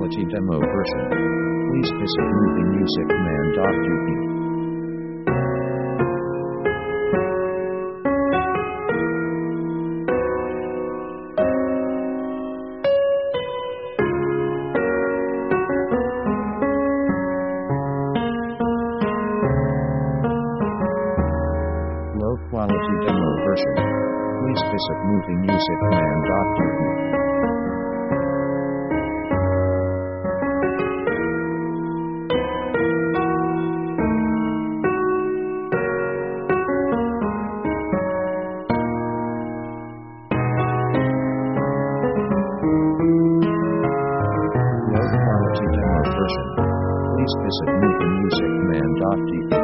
quality demo version. Please visit moviemusicman.up. Low quality demo version. Please visit moviemusicman.up. Low quality demo version. Please visit moviemusicman.up.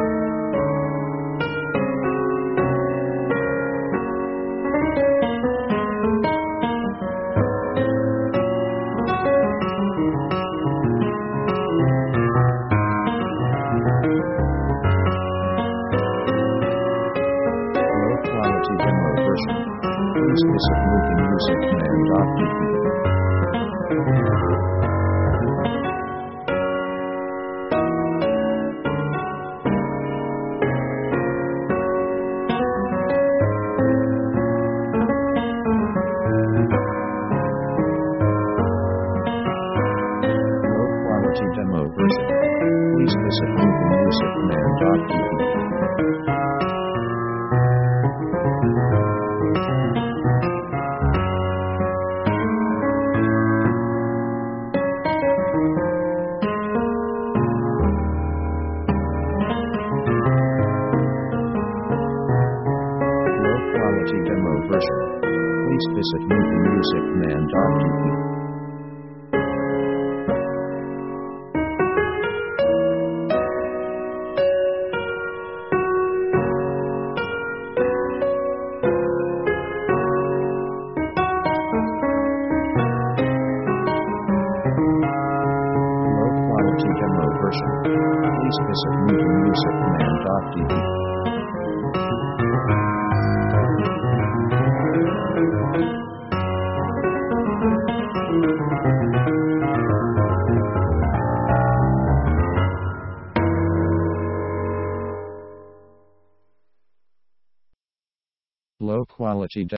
Low quality demo version. Please visit moviemusicman.up. Low quality demo version. Please visit moviemusicman.up. Low quality demo version. Please visit moviemusicman.up. Low quality demo version. Please visit moviemusicman.up. Low quality